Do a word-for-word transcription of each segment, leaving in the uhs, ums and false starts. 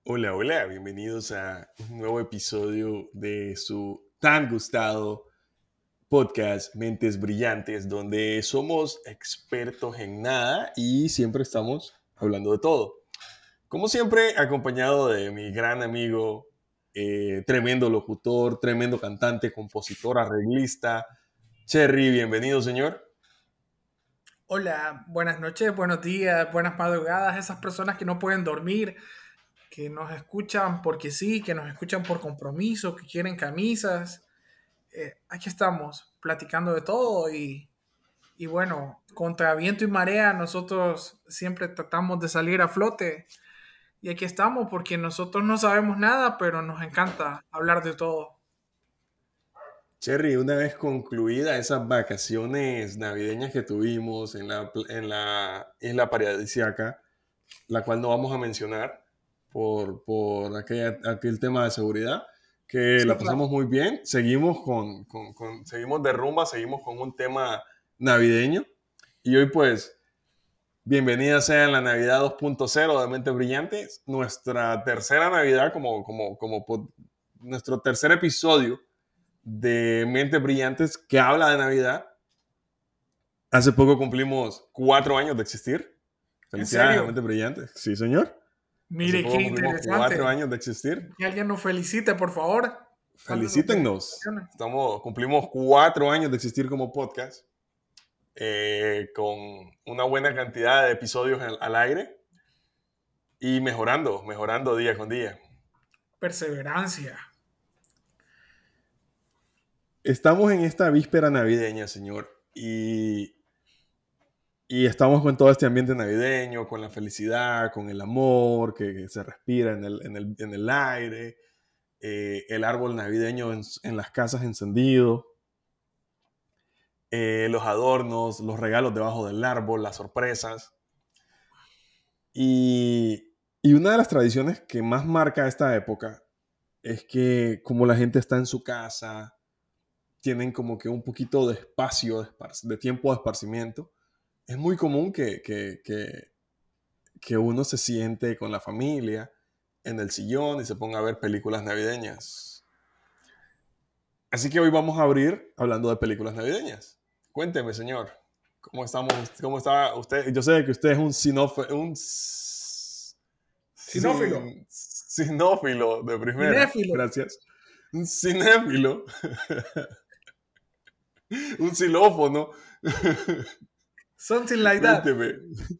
Hola, hola, bienvenidos a un nuevo episodio de su tan gustado podcast Mentes Brillantes, donde somos expertos en nada y siempre estamos hablando de todo. Como siempre, acompañado de mi gran amigo, eh, tremendo locutor, tremendo cantante, compositor, arreglista, Cherry. Bienvenido, señor. Hola, buenas noches, buenos días, buenas madrugadas, esas personas que no pueden dormir, que nos escuchan porque sí, que nos escuchan por compromiso, que quieren camisas. Eh, aquí estamos platicando de todo y, y bueno, contra viento y marea nosotros siempre tratamos de salir a flote y aquí estamos porque nosotros no sabemos nada, pero nos encanta hablar de todo. Cherry, una vez concluidas esas vacaciones navideñas que tuvimos en la, pl- en la isla paradisíaca, la cual no vamos a mencionar por, por aquella- aquel tema de seguridad, que Sí, la claro. pasamos muy bien. Seguimos, con, con- con- seguimos de rumba, seguimos con un tema navideño. Y hoy pues, bienvenida sea en la Navidad dos punto cero de Mentes Brillantes, nuestra tercera Navidad como, como, como pod- nuestro tercer episodio de Mentes Brillantes que habla de Navidad. Hace poco cumplimos cuatro años de existir. En Felicidades a serio, Mentes Brillantes. Sí, señor. Hace mire qué poco cumplimos cuatro interesante. años de existir. Que alguien nos felicite, por favor. Mándenos Felicítennos. felicitaciones. Estamos, cumplimos cuatro años de existir como podcast, eh, con una buena cantidad de episodios al, al aire y mejorando, mejorando día con día. Perseverancia. Estamos en esta víspera navideña, señor, y, y estamos con todo este ambiente navideño, con la felicidad, con el amor que, que se respira en el, en el, en el aire, eh, el árbol navideño en, en las casas encendido, eh, los adornos, los regalos debajo del árbol, las sorpresas. Y, y una de las tradiciones que más marca esta época es que como la gente está en su casa, tienen como que un poquito de espacio, de, de tiempo de esparcimiento, es muy común que, que, que, que uno se siente con la familia en el sillón y se ponga a ver películas navideñas. Así que hoy vamos a abrir hablando de películas navideñas. Cuénteme, señor, ¿cómo estamos? ¿Cómo está usted? Yo sé que usted es un sinófilo, un Sinófilo. sin, sinófilo de primera, Cinéfilo. gracias. Un cinéfilo, un xilófono. Something like that. Cuénteme,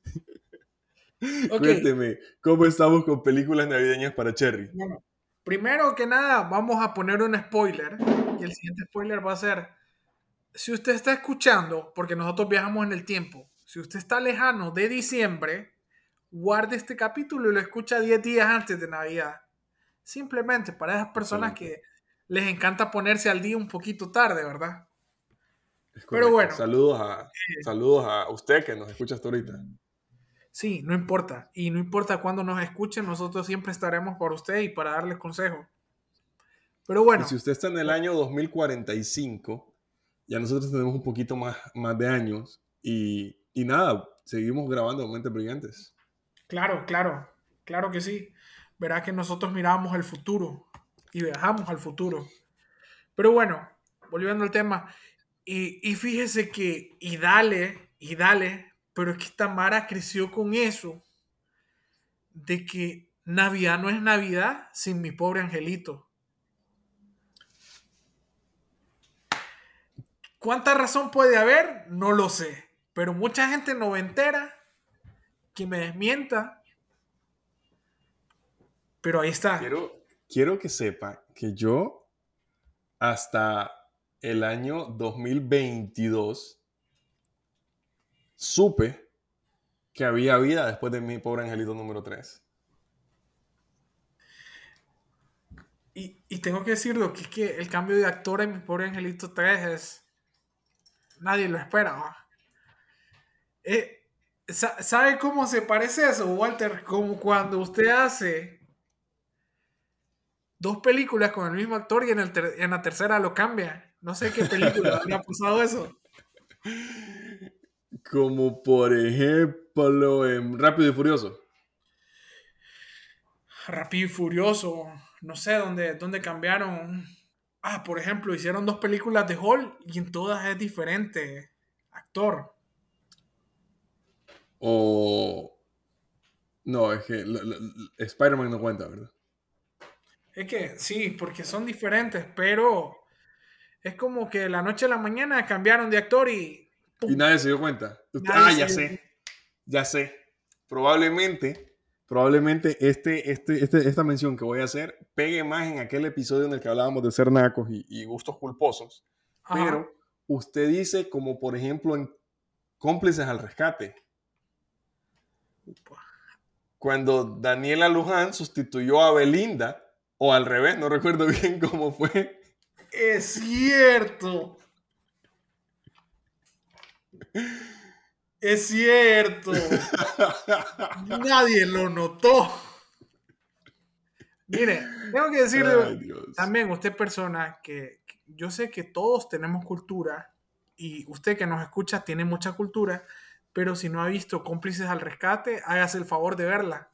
Ok. cuénteme, ¿cómo estamos con películas navideñas para Cherry? Bueno, primero que nada, vamos a poner un spoiler. Y el siguiente spoiler va a ser, si usted está escuchando, porque nosotros viajamos en el tiempo, si usted está lejano de diciembre, guarde este capítulo y lo escucha diez días antes de Navidad. Simplemente para esas personas Excelente, que les encanta ponerse al día un poquito tarde, ¿verdad? es Pero correcto. bueno, Saludos a, eh, saludos a usted que nos escucha hasta ahorita. sí, no importa. Y no importa cuándo nos escuchen, nosotros siempre estaremos por usted y para darles consejos. Pero Y si bueno, usted está en el año dos mil cuarenta y cinco, ya nosotros tenemos un poquito más, más de años y, y nada, seguimos grabando Mentes Brillantes. claro, claro, claro que sí. Verá que nosotros miramos el futuro y viajamos al futuro. Pero bueno, volviendo al tema, y, y fíjese que, y dale, y dale, pero es que esta Mara creció con eso, de que Navidad no es Navidad sin mi pobre angelito. ¿Cuánta razón puede haber? No lo sé. Pero mucha gente noventera que me desmienta, pero ahí está. Quiero, quiero que sepa que yo hasta el año dos mil veintidós supe que había vida después de mi pobre angelito número tres. Y, y tengo que decirlo, que es que el cambio de actor en mi pobre angelito tres es... Nadie lo espera. ¿Va? Eh, sa- ¿Sabe cómo se parece eso, Walter? Como cuando usted hace dos películas con el mismo actor y en, el ter- en la tercera lo cambia. No sé qué película habría pasado eso. Como por ejemplo en Rápido y Furioso. Rápido y Furioso, no sé dónde, dónde cambiaron. Ah, por ejemplo, hicieron dos películas de Hulk y en todas es diferente actor. O... No, es que la- la- la- Spider-Man no cuenta, ¿verdad? Es que sí, porque son diferentes, pero es como que de la noche a la mañana cambiaron de actor y Y ¡pum! nadie se dio cuenta. Usted- Nadie ah, se ya dio sé, cuenta. ya sé. Probablemente, probablemente este, este, este, esta mención que voy a hacer pegue más en aquel episodio en el que hablábamos de ser nacos y, y gustos culposos. Ajá. Pero usted dice como por ejemplo en Cómplices al Rescate, cuando Daniela Luján sustituyó a Belinda, o al revés, no recuerdo bien cómo fue. Es cierto. Es cierto. Nadie lo notó. Mire, tengo que decirle Ay, Dios. también, usted persona, que, que yo sé que todos tenemos cultura y usted que nos escucha tiene mucha cultura, pero si no ha visto Cómplices al Rescate, hágase el favor de verla.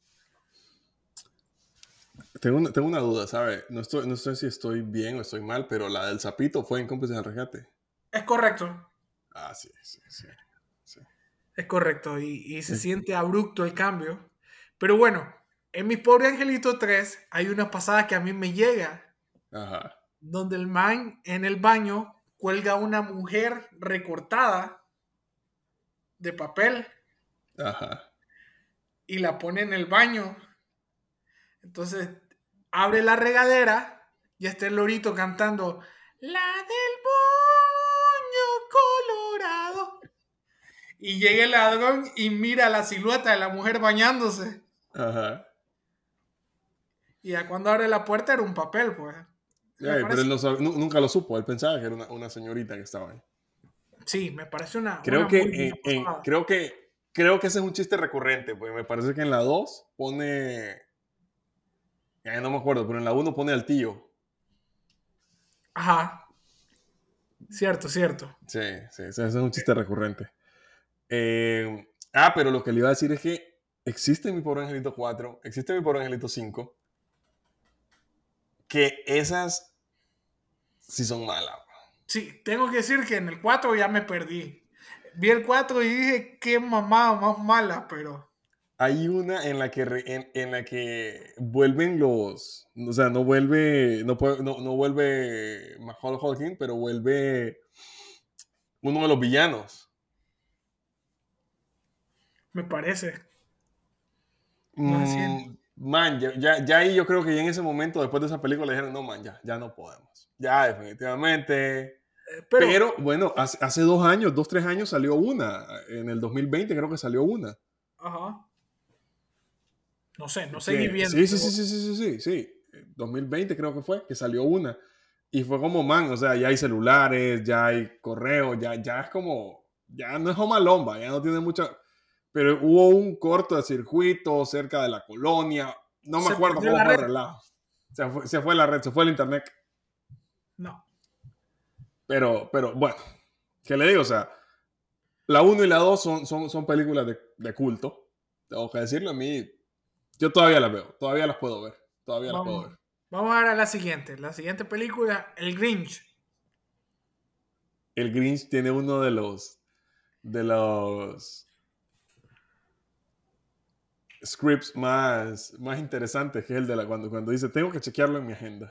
Tengo una, tengo una duda, ¿sabe? No, estoy, no sé si estoy bien o estoy mal, pero la del sapito fue en Cómplices al Rescate. Es correcto, Ah, sí, sí, sí. Sí. es correcto, y, y se Es- siente abrupto el cambio. Pero bueno, en Mi Pobre Angelito tres hay una pasada que a mí me llega, Ajá, donde el man en el baño cuelga a una mujer recortada de papel ajá. y la pone en el baño. Entonces abre la regadera y está el lorito cantando la del moño colorado. Y llega el ladrón y mira la silueta de la mujer bañándose. Ajá. Y ya cuando abre la puerta era un papel, pues. Me Ay, pero parece, él no sab- nu- nunca lo supo. Él pensaba que era una, una señorita que estaba ahí. sí, me parece una, Creo una que, muy buena en, en- pasada. creo que, creo que ese es un chiste recurrente, pues me parece que en la dos pone, ya no me acuerdo, pero en la uno pone al tío. Ajá, cierto, cierto. Sí, sí, ese ese es un chiste recurrente. Eh, ah, pero lo que le iba a decir es que existe Mi Pobre Angelito cuatro, existe Mi Pobre Angelito cinco, que esas sí son malas. Sí, tengo que decir que en el cuatro ya me perdí. Vi el cuatro y dije, qué mamada más mala, pero... Hay una en la que, re- en, en la que vuelven los, o sea, no vuelve, no, puede- no, no vuelve Macaulay Culkin, pero vuelve uno de los villanos. Me parece. No sé si... Mm, man, ya, ya, ya ahí yo creo que ya en ese momento, después de esa película, dijeron, no, man, ya, ya no podemos. Ya, definitivamente. eh, Pero, Pero bueno, hace, hace dos años, dos, tres años salió una. En el dos mil veinte creo que salió una. ajá. No sé, no seguí Que, viendo, sí, sí, sí, pero... sí, sí, sí, sí, sí. dos mil veinte creo que fue, que salió una. Y fue como, man, o sea, ya hay celulares, ya hay correo, ya, ya es como, ya no es Home Alone, va, ya no tiene mucha... Pero hubo un corto de circuito cerca de la colonia, no me Se acuerdo perdió cómo la fue el red. relajo. Se fue, se fue la red, se fue el internet. No. Pero, pero bueno, ¿qué le digo? O sea, la uno y la dos son, son, son películas de, de culto. Tengo que decirlo, a mí, yo todavía las veo, todavía las puedo ver, todavía las puedo Vamos, ver. vamos a ver a la siguiente. La siguiente película, El Grinch. El Grinch tiene uno de los de los scripts más, más interesantes, que es el de la cuando, cuando dice tengo que chequearlo en mi agenda.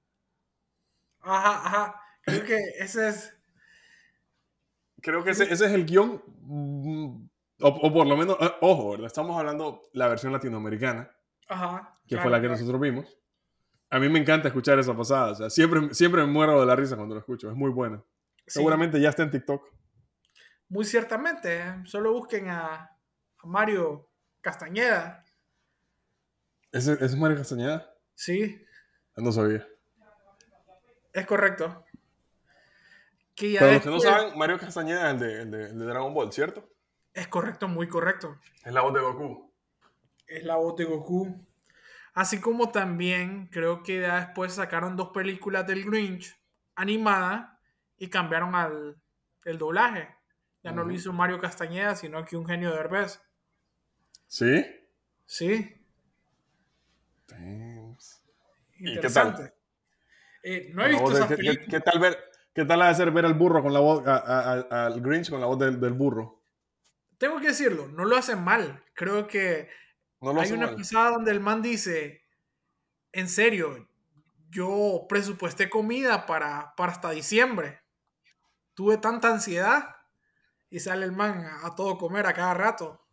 Ajá, ajá. Creo que ese es... Creo que ese, creo- ese es el guión, mm, o, o por lo menos, eh, ojo, ¿verdad? Estamos hablando la versión latinoamericana, Ajá, que fue claro, la que claro. nosotros vimos. A mí me encanta escuchar esa pasada, o sea, siempre, siempre me muero de la risa cuando lo escucho, es muy buena. Sí, Seguramente ya está en TikTok. muy ciertamente. ¿Eh? Solo busquen a, a Mario Castañeda. ¿Ese, ese es Mario Castañeda? Sí, No sabía. es correcto. Que ya Para los que no después... saben, Mario Castañeda es el de, el de, el de Dragon Ball, ¿cierto? Es correcto, muy correcto. Es la voz de Goku. Es la voz de Goku. Así como también creo que ya después sacaron dos películas del Grinch animada y cambiaron al el doblaje. Ya no lo Ujú. hizo Mario Castañeda, sino que un genio de Derbez. ¿Sí? Sí, Damn. ¿Y qué tal? Interesante. Eh, no he Con la visto voz de, esas ¿qué, qué, qué películas. tal ver, qué tal hacer ver al burro con la voz, a- a- a- al Grinch con la voz del, del burro? Tengo que decirlo, no lo hacen mal. Creo que No lo hay hace una mal. pasada donde el man dice, en serio, yo presupuesté comida para, para hasta diciembre. Tuve tanta ansiedad y sale el man a, a todo comer a cada rato.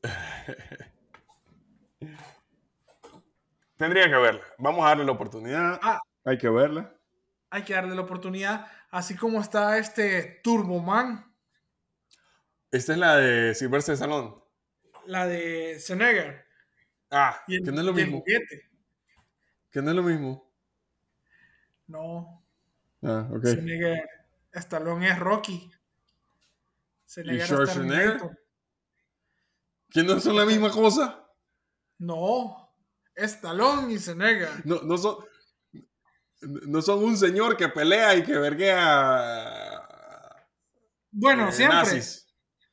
Tendría que verla. Vamos a darle la oportunidad. Ah, Hay que verla. hay que darle la oportunidad. Así como está este Turboman, Esta es la de Sylvester Stallone. la de Schwarzenegger Ah, y que no es el, lo y el mismo. juguete. Que no es lo mismo. No, Ah, ok. Schwarzenegger, Stallone es Rocky. ¿Y Schwarzenegger es Schwarzenegger? Terminator. ¿Que no son la Esta- misma cosa? no, Stallone y Schwarzenegger. No, no son, no son un señor que pelea y que verguea Bueno, eh, siempre. nazis.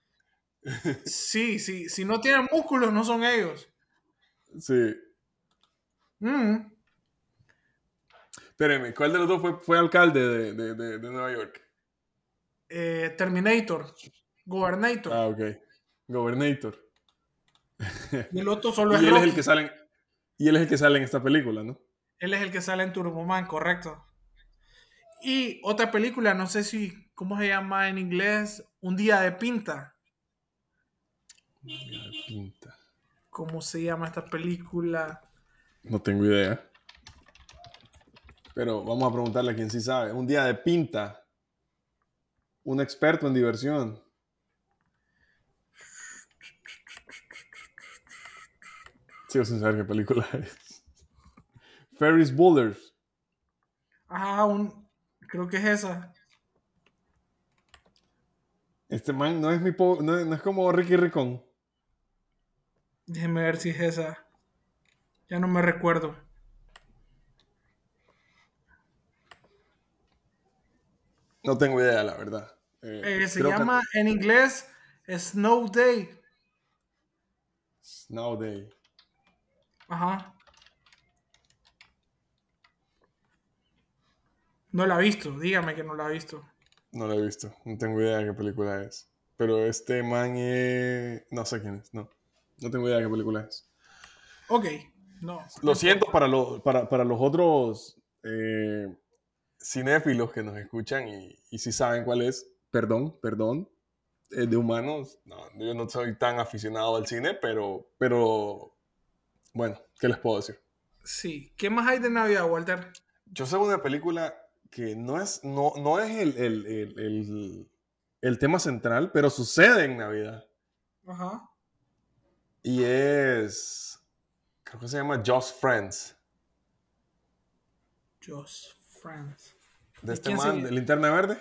Sí, sí, si no tienen músculos, no son ellos. Sí. Mm, Espérenme, ¿cuál de los dos fue, fue alcalde de, de, de, de Nueva York? eh, Terminator, Gobernator. Ah, ok. Gobernator. Y el otro solo es Y él es el que Rocky. sale en, y él es el que sale en esta película, ¿no? Él es el que sale en Turboman, correcto. Y otra película, no sé si, ¿cómo se llama en inglés? Un día de pinta. Pinta. ¿Cómo se llama esta película? No tengo idea. Pero vamos a preguntarle a quien sí sabe. Un día de pinta. Un experto en diversión. Sigo sin saber qué película es. Ferris Bullers. Ah, un, creo que es esa. Este man no es mi po no, no es como Ricky Ricón. Déjeme ver si es esa. Ya no me recuerdo. No tengo idea, la verdad. Eh, Eh, se creo que llama en inglés Snow Day. Snow Day. Ajá. No la ha visto, dígame que no la ha visto. No la he visto. No tengo idea de qué película es. Pero este man es... No sé quién es. No. No tengo idea de qué película es. Ok, no, no Lo siento importa. para, lo- para, para los otros eh, cinéfilos que nos escuchan y, y si saben cuál es. Perdón, perdón. Eh, de humanos. No, yo no soy tan aficionado al cine, pero, pero bueno, ¿qué les puedo decir? Sí, ¿qué más hay de Navidad, Walter? Yo sé una película que no es, no, no es el, el, el, el, el tema central, pero sucede en Navidad. Ajá. Y es, creo que se llama Just Friends. Just Friends. De ¿De este quién se...? man, de Linterna Verde.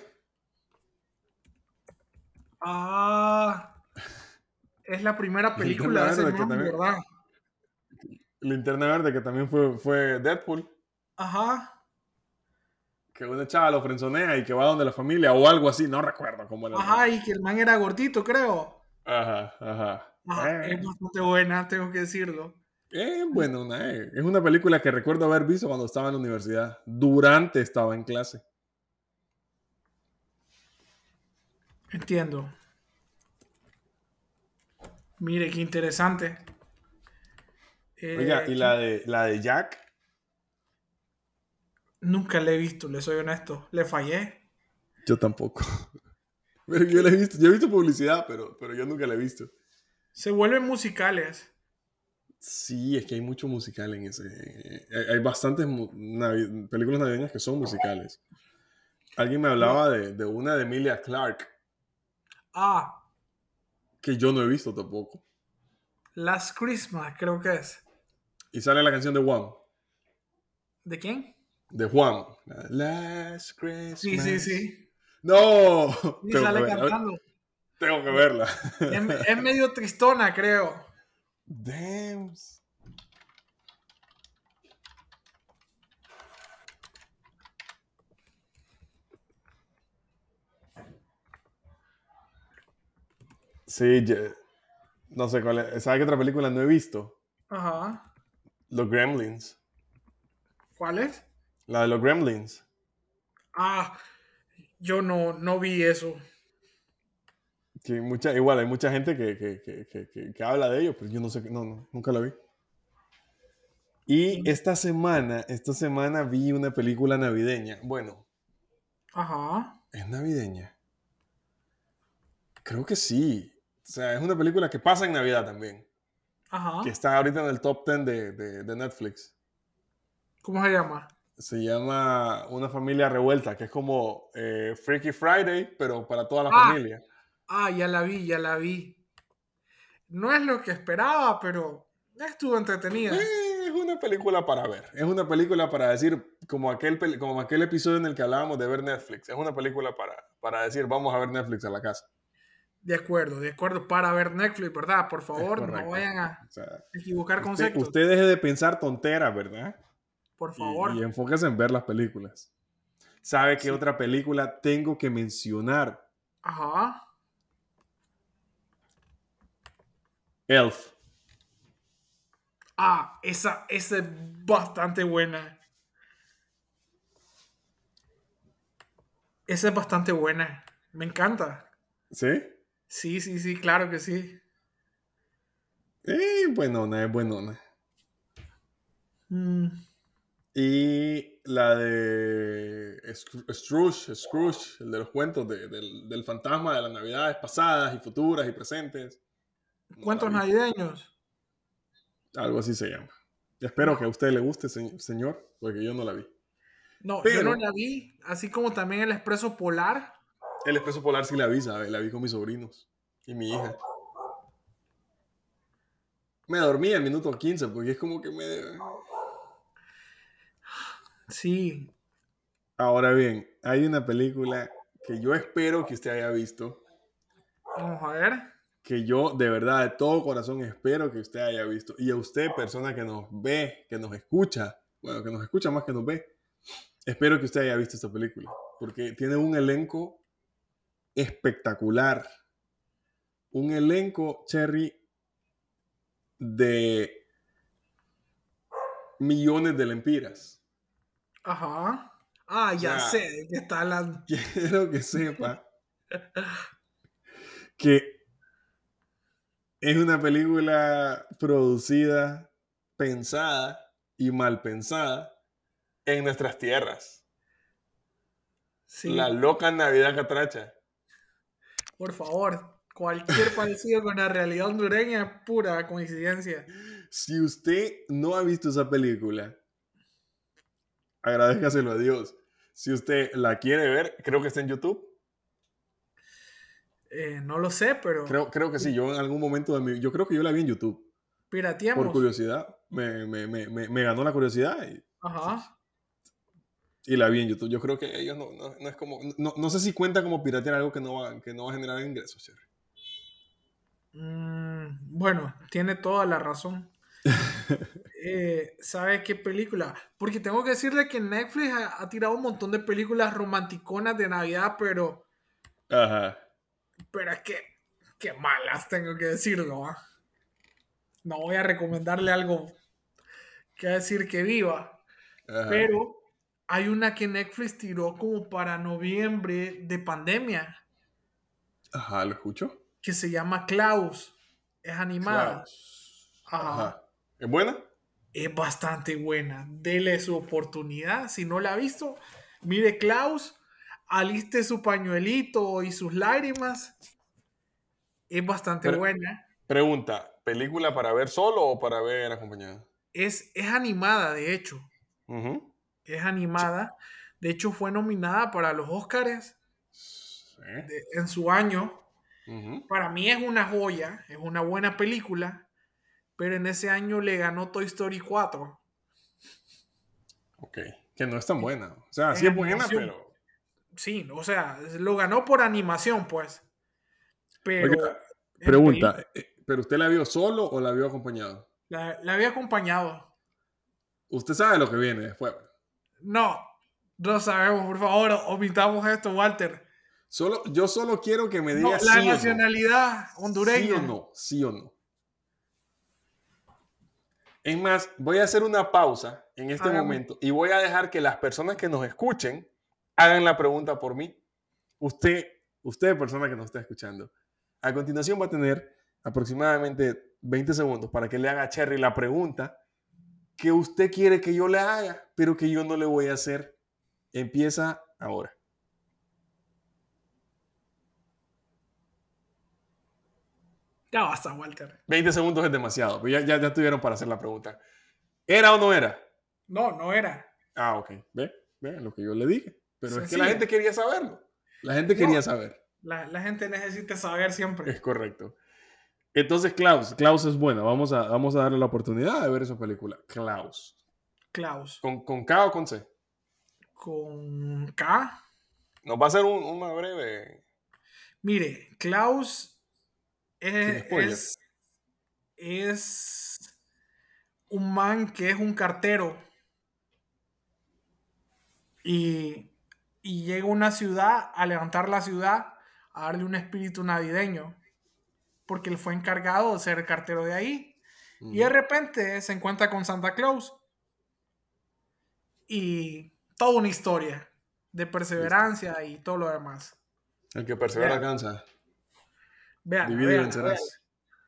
Ah, es la primera película Linterna de ese Verde que man, también, ¿verdad? Linterna Verde que también fue, fue Deadpool. Ajá. Que una chava lo frenzonea y que va donde la familia o algo así. No recuerdo cómo era el Ajá, rollo. y que el man era gordito, creo. Ajá, ajá. Ajá, es Eh, bastante buena, tengo que decirlo. eh, bueno, una, eh, es una película que recuerdo haber visto cuando estaba en la universidad. Durante estaba en clase. Entiendo. Mire, qué interesante. Oiga, Eh, y ¿qué- la de, la de Jack, nunca le he visto, le soy honesto. Le fallé. yo tampoco. Pero yo la he Que visto, yo he visto publicidad, pero, pero yo nunca la he visto. se vuelven musicales. Sí, es que hay mucho musical en ese. Hay, hay bastantes mu- navi- películas navideñas que son musicales. Alguien me La- hablaba de, de una de Emilia Clarke, ah, que yo no he visto tampoco. Last Christmas, creo que es. Y sale la canción de Juan. ¿De quién? De Juan. Last Sí, sí, Christmas. sí. No, Y tengo que sale verla. cantando. Tengo que verla. Es, es medio tristona, creo. Damn. Sí, ye- no sé cuál es. ¿Sabes qué otra película no he visto? Ajá. Los Gremlins. ¿Cuál es? La de los Gremlins. Ah, yo no, no vi eso. Que mucha, igual, hay mucha gente que, que, que, que, que- que habla de ello, pero yo no sé, no, no, nunca la vi. Y ¿Quién? esta semana, esta semana vi una película navideña. Bueno, Ajá, ¿es navideña? Creo que sí. O sea, es una película que pasa en Navidad también. Que ajá. está ahorita en el top diez de, de, de Netflix. ¿Cómo se llama? Se llama Una familia revuelta, que es como eh, Freaky Friday, pero para toda la Ah, familia. ah, ya la vi, ya la vi. No es lo que esperaba, pero estuvo entretenida. Eh, es una película para ver. Es una película para decir, como aquel, pel- como aquel episodio en el que hablábamos de ver Netflix. Es una película para, para decir, vamos a ver Netflix a la casa. De acuerdo, de acuerdo, para ver Netflix, ¿verdad? Por Es favor, no correcto. vayan a O sea, equivocar usted, conceptos. usted deje de pensar tonteras, ¿verdad? Por Y, y favor. enfóquese en ver las películas. ¿Sabe qué Sí. otra película tengo que mencionar? Ajá. Elf. Ah, esa, esa es bastante buena. Esa es bastante buena. Me encanta. ¿Sí? Sí, sí, sí, claro que sí. Eh, buenona, es buenona. Mm, Y la de Scroo- Scrooge, Scrooge, el de los cuentos de- del, del fantasma de las navidades pasadas y futuras y presentes. No la cuentos vi. navideños. Algo así se llama. Espero que a No, usted le guste, se- señor, porque yo no la vi. no, yo no Pero la vi. Así como también el Expreso Polar. el Expreso Polar sí la vi, ¿sabe? La vi con mis sobrinos y mi hija. Me dormí al minuto quince porque es como que me... Sí. Ahora bien, hay una película que yo espero que usted haya visto, Vamos a ver. que yo de verdad, de todo corazón espero que usted haya visto. Y a usted, persona que nos ve, que nos escucha, bueno, que nos escucha más que nos ve, espero que usted haya visto esta película, porque tiene un elenco espectacular. Un elenco, Cherry, de millones de lempiras. Ajá. Ah, O ya sé sea, de qué está hablando. quiero que sepa que es una película producida, pensada y mal pensada en nuestras tierras. La Sí, loca Navidad Catracha. por favor. Cualquier parecido con la realidad hondureña es pura coincidencia. Si usted no ha visto esa película, agradezcaselo a Dios. Si usted la quiere ver, creo que está en YouTube. Eh, no lo sé, pero Creo, creo que sí, yo en algún momento de mi... Yo creo que yo la vi en YouTube. Por pirateamos. curiosidad. Me, me, me, me, me ganó la curiosidad y, Ajá. y la vi en YouTube. Yo creo que ellos no, no, no es como... No, no sé si cuenta como piratear algo que no va, que no va a generar ingresos, Cherry. Mm, bueno, tiene toda la razón. Eh, ¿sabe qué película? Porque tengo que decirle que Netflix ha, ha tirado un montón de películas romanticonas de Navidad, pero, Ajá. pero es que, qué malas tengo que decirlo. ¿Ah? No voy a recomendarle algo que decir que viva, Ajá. pero hay una que Netflix tiró como para noviembre de pandemia, Ajá, ¿lo escucho? que se llama Klaus. Es animada. Klaus. Ajá. Ajá. ¿Es buena? Es bastante buena. Dele su oportunidad. Si no la ha visto, mire Klaus, aliste su pañuelito y sus lágrimas. Es bastante Pre- buena. pregunta, ¿película para ver solo o para ver acompañado? Es, es animada, de hecho. Ujú. Es Sí. animada. De hecho, fue nominada para los Oscars Sí. de- en su año. Ujú. Para mí es una joya, es una buena película, pero en ese año le ganó Toy Story cuatro Ok. Que no es tan buena. O sea, en sí es buena, animación. pero... Sí, o sea, lo ganó por animación, pues, Oiga, pero en película pregunta, eh, ¿pero usted la vio solo o la vio acompañado? la, la había acompañado. Usted sabe lo que viene después. No, no sabemos, por favor, omitamos esto, Walter. Solo, yo solo quiero que me No, diga la sí o no. nacionalidad Sí o hondureña. no, sí o no. Es más, voy a hacer una pausa en este Hágame. momento y voy a dejar que las personas que nos escuchen hagan la pregunta por mí. Usted, usted, persona que nos está escuchando, a continuación va a tener aproximadamente veinte segundos para que le haga a Cherry la pregunta que usted quiere que yo le haga, pero que yo no le voy a hacer. Empieza ahora. Ya basta, Walter. veinte segundos es demasiado, pero ya, ya, ya tuvieron para hacer la pregunta. ¿Era o no era? No, no era. Ah, ok. ¿Ve? ¿Ve? Lo que yo le dije. Pero es que la Sencilla. gente quería saberlo. La gente No, quería saber. la, la gente necesita saber siempre. Es correcto. Entonces, Klaus. Klaus es buena. Vamos a, vamos a darle la oportunidad de ver esa película. Klaus. Klaus. ¿Con, con K o con C? Con K. Nos va a hacer un, una breve. Mire, Klaus Sin es, spoiler. es, es un man que es un cartero y, y llega a una ciudad a levantar la ciudad, a darle un espíritu navideño, porque él fue encargado de ser el cartero de ahí. Uh Y de -huh. repente se encuentra con Santa Claus y toda una historia de perseverancia Listo. Y todo lo demás. El que persevera alcanza. Vean, Divide y vencerás.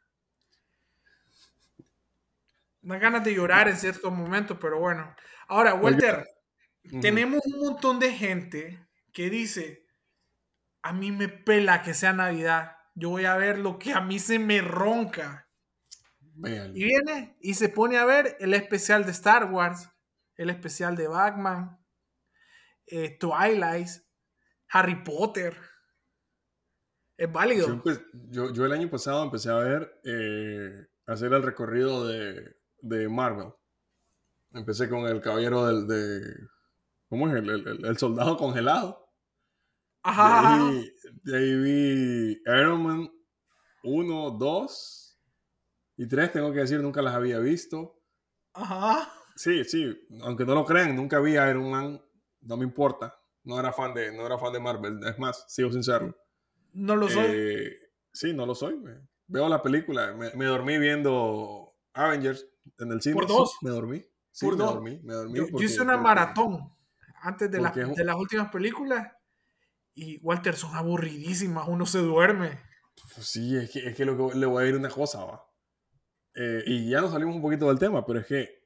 Me dan ganas de llorar en ciertos momentos, pero bueno. Ahora, Walter, uh -huh. tenemos un montón de gente que dice, a mí me pela que sea Navidad, yo voy a ver lo que a mí se me ronca. Véanlo. Y viene y se pone a ver el especial de Star Wars, el especial de Batman, eh, Twilight, Harry Potter. Es válido. Yo, yo, yo el año pasado empecé a ver, eh, hacer el recorrido de, de Marvel. Empecé con el caballero del, de, ¿cómo es? El, el, el soldado congelado. Ajá. De ahí, de ahí vi Iron Man uno, dos y tres, tengo que decir, nunca las había visto. Ajá. Sí, sí, aunque no lo crean, nunca vi Iron Man, no me importa. No era fan de, no era fan de Marvel, es más, sigo sin serlo. No lo soy. Eh, sí, no lo soy. Veo la película, me, me dormí viendo Avengers en el cine. Por dos. Sí, me dormí. Sí, Por me dos. dormí, me dormí. Yo, porque, yo hice una porque, maratón antes de, la, un... de las últimas películas y Walter, son aburridísimas, uno se duerme. Pues sí, es que, es que, lo que le voy a ir una cosa, va. Eh, y ya nos salimos un poquito del tema, pero es que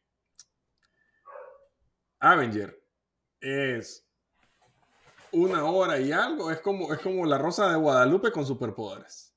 Avenger es una hora y algo, es como, es como la Rosa de Guadalupe con superpoderes.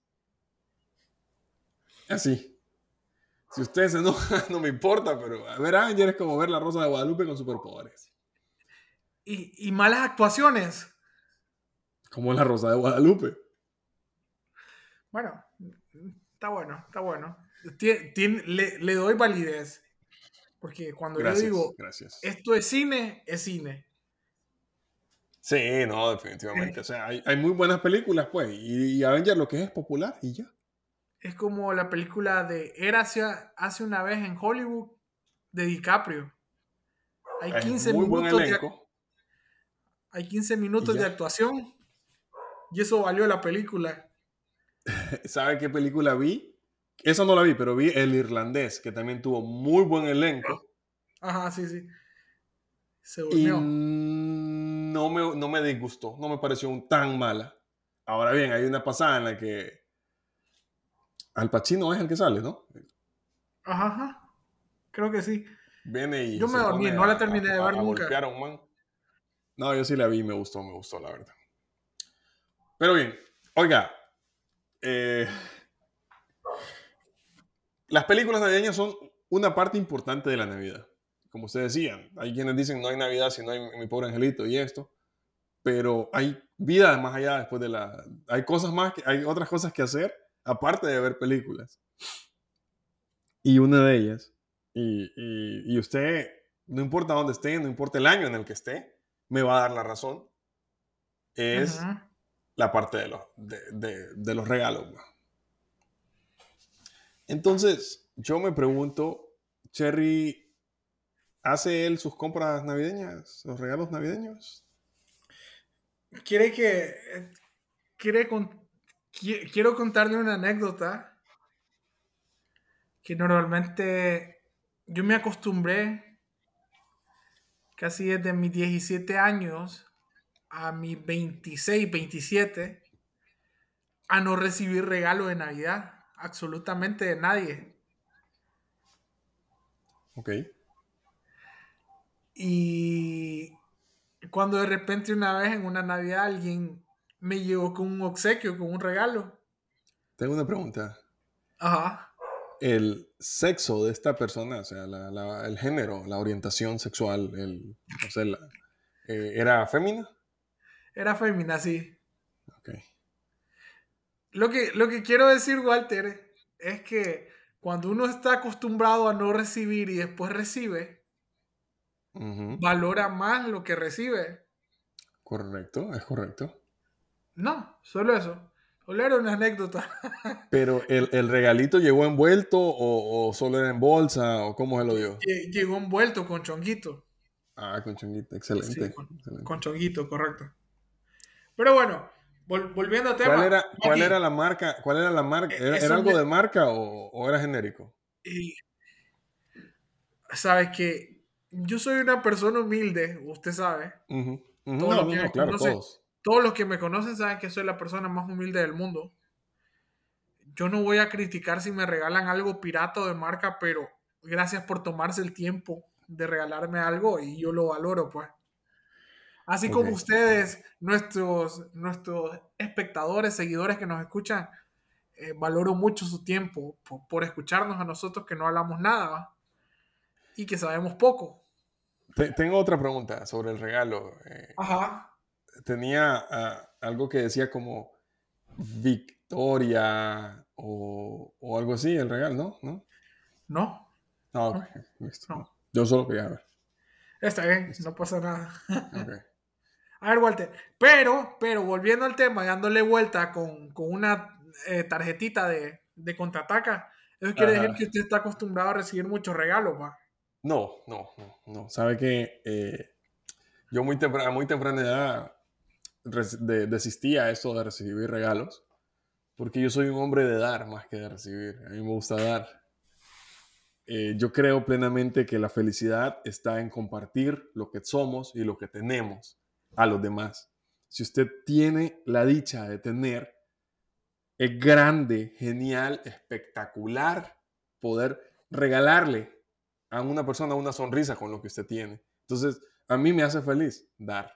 Así. Si ustedes se enojan, no me importa, pero ver Avenger es como ver la Rosa de Guadalupe con superpoderes. Y, y malas actuaciones. Como la Rosa de Guadalupe. Bueno, está bueno, está bueno. Tien, tien, le, le doy validez. Porque cuando Gracias, yo digo, gracias. esto es cine, es cine. Sí, no, definitivamente. O sea, hay, hay muy buenas películas, pues. Y, y Avenger lo que es es popular y ya. Es como la película de Érase hace una vez en Hollywood de DiCaprio. Hay quince muy buen minutos elenco. de, hay quince minutos de actuación y eso valió la película. ¿Sabe qué película vi? Esa no la vi, pero vi El Irlandés, que también tuvo muy buen elenco. Ajá, sí, sí. Se durmió. Y no me, no me disgustó, no me pareció tan mala. Ahora bien, hay una pasada en la que Al Pacino es el que sale, ¿no? Ajá, ajá. Creo que sí. Viene y yo me dormí, no la terminé a, de ver a, a nunca. golpear a un man. No, yo sí la vi y me gustó, me gustó, la verdad. Pero bien, oiga, eh, las películas navideñas son una parte importante de la Navidad. Como ustedes decían, hay quienes dicen no hay Navidad si no hay Mi Pobre Angelito y esto, pero hay vida más allá después de la... Hay cosas más, que, hay otras cosas que hacer aparte de ver películas. Y una de ellas, y, y, y usted, no importa dónde esté, no importa el año en el que esté, me va a dar la razón, es uh-huh. la parte de los, de, de, de los regalos. Entonces, yo me pregunto, Cherry, ¿hace él sus compras navideñas, los regalos navideños? Quiere que... Quiere con, quiero contarle una anécdota que normalmente yo me acostumbré casi desde mis diecisiete años a mis veintiséis, veintisiete a no recibir regalo de Navidad, absolutamente de nadie. Ok. Y cuando de repente una vez en una Navidad alguien me llegó con un obsequio, con un regalo. Tengo una pregunta. Ajá. El sexo de esta persona, o sea, la- la- el género, la orientación sexual, el, no sé, la- eh, ¿era fémina? Era fémina, sí. Ok. Lo que, lo que quiero decir, Walter, es que cuando uno está acostumbrado a no recibir y después recibe, Ujú. valora más lo que recibe. Correcto, es correcto. No, solo eso. Solo era una anécdota. Pero el, el regalito llegó envuelto o, o solo era en bolsa o cómo se lo dio. Lle- Llegó envuelto con chonguito. Ah, con chunguita, Sí, excelente, con, con excelente. chonguito, correcto. Pero bueno, vol- volviendo al ¿Cuál tema, era, cuál era aquí, la marca? ¿Cuál era la marca? eh, ¿Era, era eso algo me... de marca o, o era genérico? y, sabes que yo soy una persona humilde, usted sabe. Ujú, ujú. Todos No, los no, que no, me claro, conocen, todos. todos los que me conocen saben que soy la persona más humilde del mundo. Yo no voy a criticar si me regalan algo pirata o de marca, pero gracias por tomarse el tiempo de regalarme algo y yo lo valoro, pues. Así Ok. como ustedes, nuestros, nuestros espectadores, seguidores que nos escuchan, eh, valoro mucho su tiempo por, por escucharnos a nosotros que no hablamos nada, ¿va? Y que sabemos poco. Te- tengo otra pregunta sobre el regalo. Eh, Ajá. tenía ah, algo que decía como Victoria o, o algo así, el regalo, ¿no? ¿No? No, Ah, ok, no, listo. no. No. Yo solo quería ver. Está bien, Listo. no pasa nada. Ok. A ver, Walter, pero, pero volviendo al tema, dándole vuelta con, con una eh, tarjetita de, de contraataca, eso quiere decir Ajá. que usted está acostumbrado a recibir muchos regalos, ¿va? No, no, no, no. Sabe que eh, yo muy temprana, a muy temprana edad res- de- desistí a eso de recibir regalos, porque yo soy un hombre de dar más que de recibir. A mí me gusta dar. Eh, yo creo plenamente que la felicidad está en compartir lo que somos y lo que tenemos a los demás. Si usted tiene la dicha de tener, es grande, genial, espectacular poder regalarle a una persona una sonrisa con lo que usted tiene. Entonces, a mí me hace feliz dar.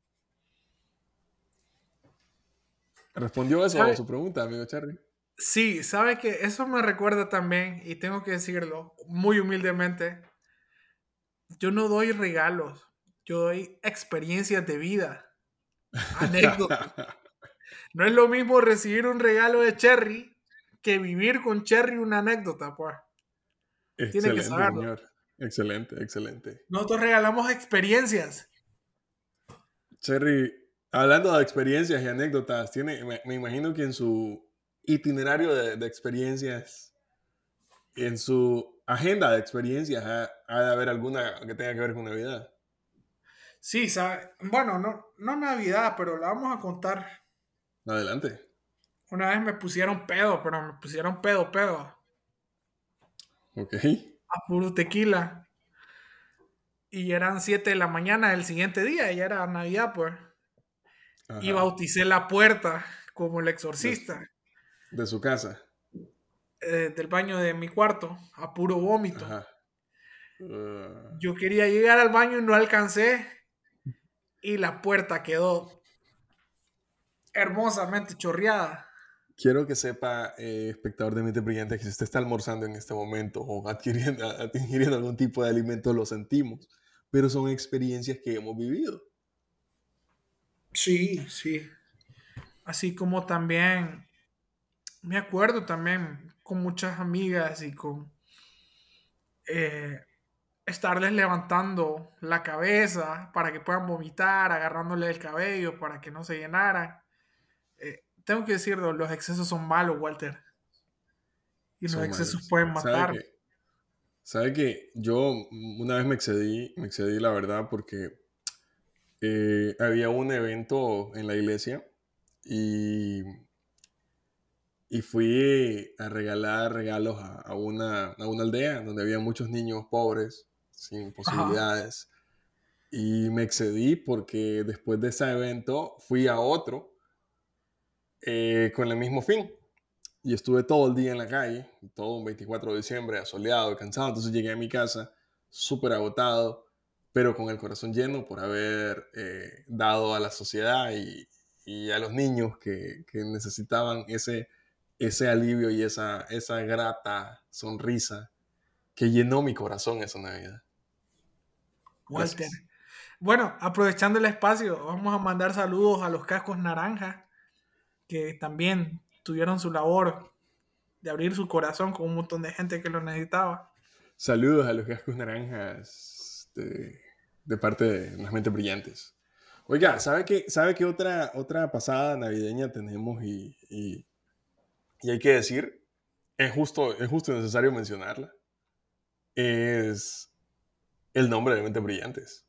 ¿Respondió eso a ¿Sabe? su pregunta, amigo Charlie? Sí, sabe que eso me recuerda también, y tengo que decirlo muy humildemente, yo no doy regalos, yo doy experiencias de vida, anécdotas. No es lo mismo recibir un regalo de Cherry que vivir con Cherry una anécdota, pues. Tiene que Excelente, saberlo. señor. Excelente, excelente. Nosotros regalamos experiencias. Cherry, hablando de experiencias y anécdotas, tiene, me, me imagino que en su itinerario de, de experiencias, en su agenda de experiencias, ha, ha de haber alguna que tenga que ver con Navidad. Sí, sabe. Bueno, no, no Navidad, pero la vamos a contar. Adelante. Una vez me pusieron pedo, pero me pusieron pedo, pedo. Ok. A puro tequila. Y eran siete de la mañana del siguiente día, ya era Navidad, pues. Y Ajá. bauticé la puerta como el De, exorcista de su casa. eh, del baño de mi cuarto, a puro vómito. Ajá. Uh, Yo quería llegar al baño y no alcancé. Y la puerta quedó hermosamente chorreada. quiero que sepa, eh, espectador de Mente Brillante, que si usted está almorzando en este momento o adquiriendo, adquiriendo algún tipo de alimento, lo sentimos. Pero son experiencias que hemos vivido. Sí, sí. Así como también, me acuerdo también con muchas amigas y con eh, estarles levantando la cabeza para que puedan vomitar, agarrándole el cabello para que no se llenaran. Eh, tengo que decirlo, los excesos son malos, Walter. Y los Son excesos malos. pueden ¿Sabe matar. que ¿Sabe que yo una vez me excedí, me excedí la verdad porque eh, había un evento en la iglesia y, y fui a regalar regalos a, a una, a una aldea donde había muchos niños pobres, sin Ajá. posibilidades. Y me excedí porque después de ese evento fui a otro eh, con el mismo fin. Y estuve todo el día en la calle, todo un veinticuatro de diciembre, asoleado y cansado. Entonces llegué a mi casa súper agotado, pero con el corazón lleno por haber eh, dado a la sociedad y, y a los niños que, que necesitaban ese, ese alivio y esa, esa grata sonrisa que llenó mi corazón esa Navidad. Walter. Gracias. Bueno, aprovechando el espacio, vamos a mandar saludos a los cascos naranja, que también tuvieron su labor de abrir su corazón con un montón de gente que lo necesitaba. Saludos a los cascos naranjas de, de parte de las mentes brillantes. Oiga, ¿sabe qué, ¿sabe qué otra, otra pasada navideña tenemos y, y, y hay que decir? Es justo, es justo necesario mencionarla. Es el nombre de Mentes Brillantes.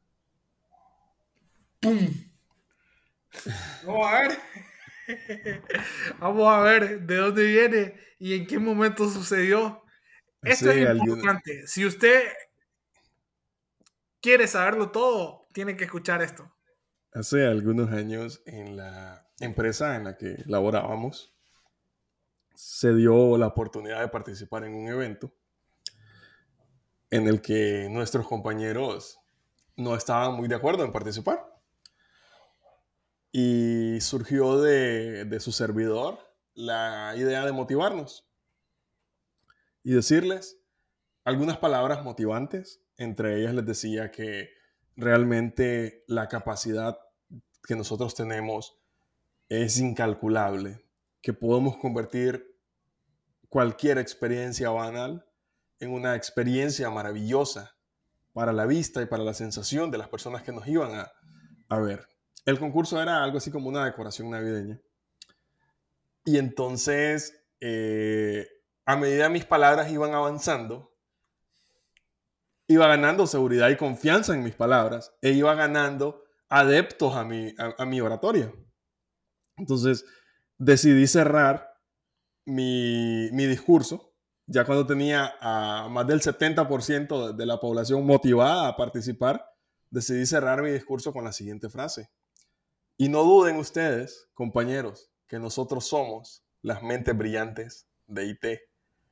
¡Pum! Vamos a ver. Vamos a ver de dónde viene y en qué momento sucedió. Esto es Hace, algún, importante. Si usted quiere saberlo todo, tiene que escuchar esto. hace algunos años en la empresa en la que laborábamos se dio la oportunidad de participar en un evento en el que nuestros compañeros no estaban muy de acuerdo en participar. Y surgió de, de su servidor la idea de motivarnos y decirles algunas palabras motivantes. Entre ellas les decía que realmente la capacidad que nosotros tenemos es incalculable, que podemos convertir cualquier experiencia banal en una experiencia maravillosa para la vista y para la sensación de las personas que nos iban a, a ver. El concurso era algo así como una decoración navideña. Y entonces, eh, a medida mis palabras iban avanzando, iba ganando seguridad y confianza en mis palabras e iba ganando adeptos a mi, a, a mi oratoria. Entonces, decidí cerrar mi, mi discurso, ya cuando tenía a más del setenta por ciento de, de la población motivada a participar, decidí cerrar mi discurso con la siguiente frase. Y no duden ustedes, compañeros, que nosotros somos las mentes brillantes de I T.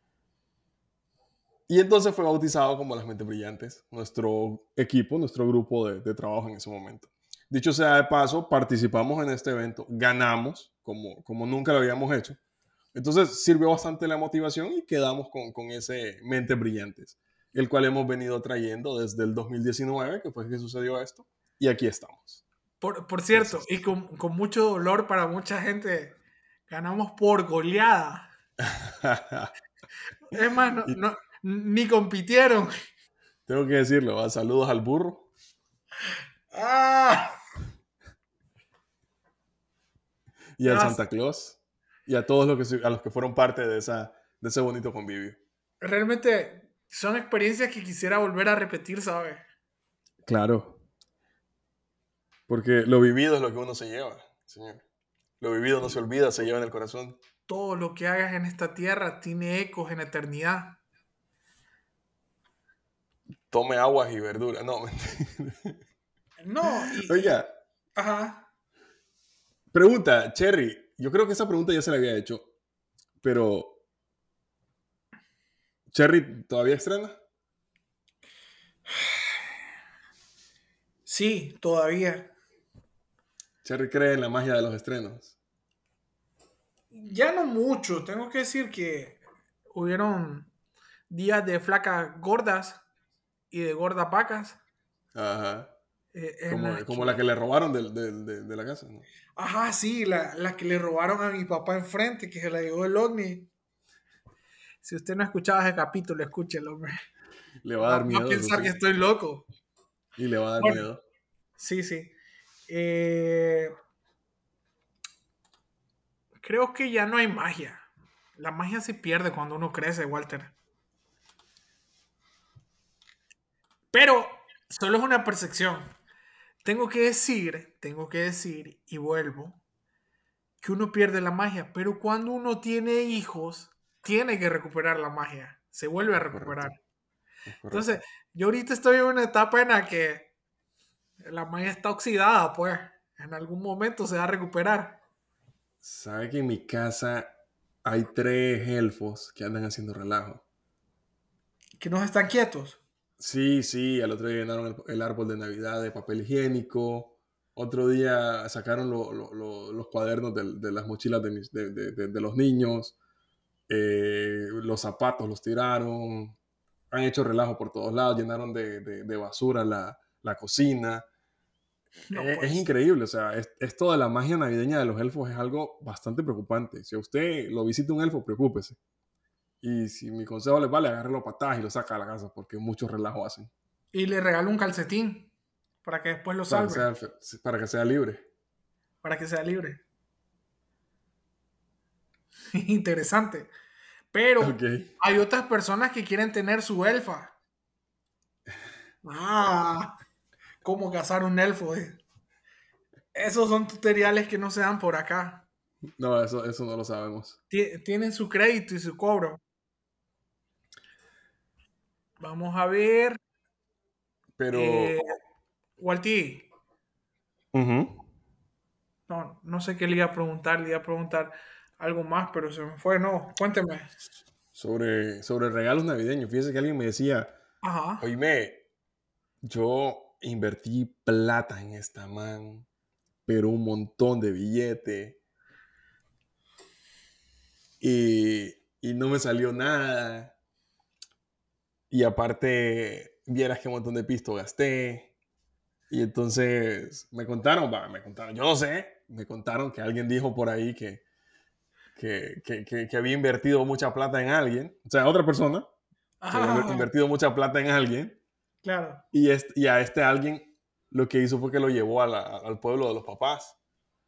Y entonces fue bautizado como las Mentes Brillantes, nuestro equipo, nuestro grupo de, de trabajo en ese momento. Dicho sea de paso, participamos en este evento, ganamos como, como nunca lo habíamos hecho. Entonces sirvió bastante la motivación y quedamos con, con ese Mentes Brillantes, el cual hemos venido trayendo desde el dos mil diecinueve, que fue que sucedió esto, y aquí estamos. Por, por cierto, Gracias. y con, con mucho dolor para mucha gente, ganamos por goleada. Es más, no, Y no, ni compitieron. tengo que decirlo, ¿va? Saludos al burro ¡Ah! y al Ya, Santa Claus y a todos los que, a los que fueron parte de, esa, de ese bonito convivio. realmente son experiencias que quisiera volver a repetir, ¿sabes? Claro, porque lo vivido es lo que uno se lleva, señor. Lo vivido no se Sí. olvida, se lleva en el corazón. Todo lo que hagas en esta tierra tiene ecos en eternidad. Tome aguas y verduras. No, mentira. No, y, y- Oiga, ajá. pregunta, Cherry. Yo creo que esa pregunta ya se la había hecho, pero ¿Cherry todavía estrena? Sí, todavía. Cherry cree en la magia de los estrenos. Ya no mucho. Tengo que decir que hubieron días de flacas gordas y de gordas vacas, Ajá. eh, en Como, las como la que que, le robaron del- del- de, de la casa, ¿no? ajá, sí, la, la que le robaron a mi papá enfrente, que se la llevó el ovni. Si usted no escuchaba ese capítulo, escúchelo, hombre. Le va a Va, dar va a miedo, eso pensar que sí. estoy loco. Y le va a dar Bueno, miedo. sí, sí. Eh, creo que ya no hay magia. La magia se pierde cuando uno crece, Walter. Pero solo es una percepción. Tengo que decir, tengo que decir, y vuelvo, que uno pierde la magia, pero cuando uno tiene hijos, tiene que recuperar la magia, se vuelve a Es recuperar. correcto, es Entonces, correcto. yo ahorita estoy en una etapa en la que la magia está oxidada, pues en algún momento se va a recuperar. ¿Sabe que en mi casa hay tres elfos que andan haciendo relajo? Que no están quietos. Sí, sí, al otro día llenaron el, el árbol de Navidad de papel higiénico. Otro día sacaron lo- lo- lo- los cuadernos del- de, las mochilas de, mis- de- de- de- de los niños. Eh, los zapatos los tiraron. Han hecho relajo por todos lados. Llenaron de, de- de basura la, la cocina. No, Es, es pues. increíble, o sea, es- esto de la magia navideña de los elfos es algo bastante preocupante. Si a usted lo visita un elfo, preocúpese. Y si mi consejo les vale, agárrelo a patadas y lo saca a la casa, porque muchos relajos hacen. Y le regalo un calcetín para que después lo Para que salve, sea, para que sea libre. para que sea libre. Interesante. Pero Ok. hay otras personas que quieren tener su elfa. Ah, cómo cazar un elfo. eh. Esos son tutoriales que no se dan por acá. No, eso, eso no lo sabemos. Tie- Tienen su crédito y su cobro. Vamos a ver. Pero, Eh, Walti, ujú, no, no sé qué le iba a preguntar. Le iba a preguntar algo más, pero se me fue. No, cuénteme. sobre, sobre regalos navideños, fíjese que alguien me decía, Ajá. oíme, yo invertí plata en esta man, pero un montón de billete. Y, y no me salió nada. Y aparte, vieras qué montón de pisto gasté. Y entonces me contaron, va, me contaron, yo no sé, me contaron que alguien dijo por ahí que, que, que, que, que había invertido mucha plata en alguien, o sea, otra persona que había Ajá. invertido mucha plata en alguien, Claro. y, este, y a este alguien lo que hizo fue que lo llevó a la, al pueblo de los papás.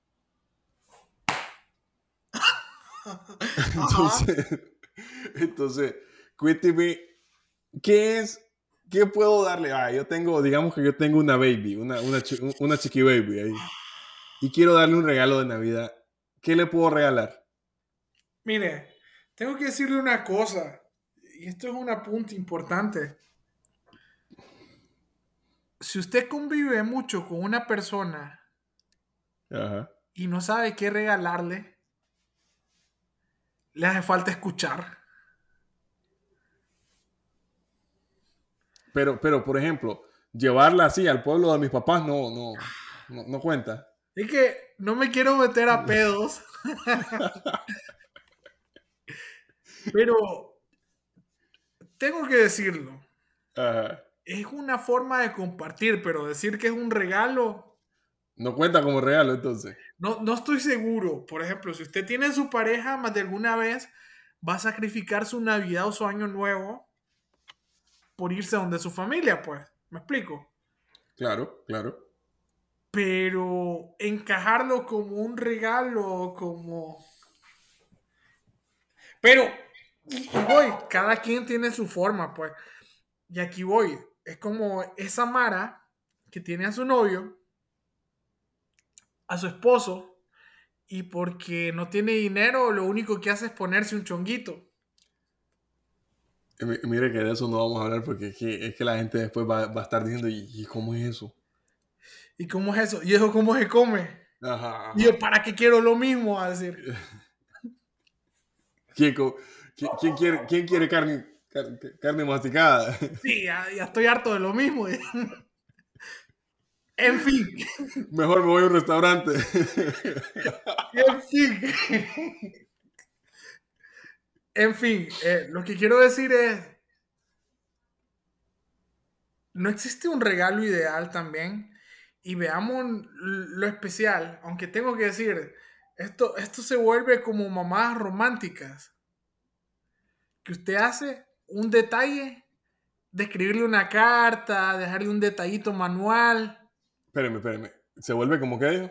Ajá. Entonces, entonces, cuénteme, ¿qué es? ¿Qué puedo darle? Ah, yo tengo, digamos que yo tengo una baby, una, una, chi- una chiqui baby ahí, y quiero darle un regalo de Navidad. ¿Qué le puedo regalar? Mire, tengo que decirle una cosa, y esto es un apunte importante. Si usted convive mucho con una persona Ajá. y no sabe qué regalarle, le hace falta escuchar. Pero, pero, por ejemplo, llevarla así al pueblo de mis papás no, no, no, no cuenta. Es que no me quiero meter a pedos, pero tengo que decirlo. Ajá. Es una forma de compartir, pero decir que es un regalo, No cuenta como regalo, entonces. no, no estoy seguro. Por ejemplo, si usted tiene su pareja, más de alguna vez va a sacrificar su Navidad o su Año Nuevo por irse donde su familia, pues. ¿Me explico? Claro, claro. Pero encajarlo como un regalo, como... Pero, y, y voy, cada quien tiene su forma, pues. Y aquí voy, es como esa Mara que tiene a su novio, a su esposo, y porque no tiene dinero, lo único que hace es ponerse un chonguito. Y mi- Mire que de eso no vamos a hablar porque es que, es que la gente después va, va a estar diciendo, ¿y, y cómo es eso? ¿Y cómo es eso? ¿Y eso cómo se come? Ajá, Y yo, ajá. ¿para qué quiero lo mismo? A decir, ¿Quién, co- quién- quién quiere, quién quiere carne, car- carne masticada? sí, ya, ya estoy harto de lo mismo. En fin, Mejor me voy a un restaurante. en fin. En fin, eh, lo que quiero decir es, no existe un regalo ideal también. Y veamos lo especial, aunque tengo que decir, esto, esto se vuelve como mamás románticas, que usted hace un detalle de escribirle una carta, dejarle un detallito manual, Espéreme, espéreme. ¿Se vuelve como que dijo?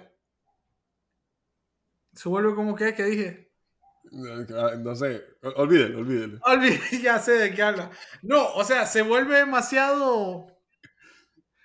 se vuelve como que, que dije, No, no sé, ol- olvídelo, olvídelo. olvidé, ya sé de qué habla. No, o sea, se vuelve demasiado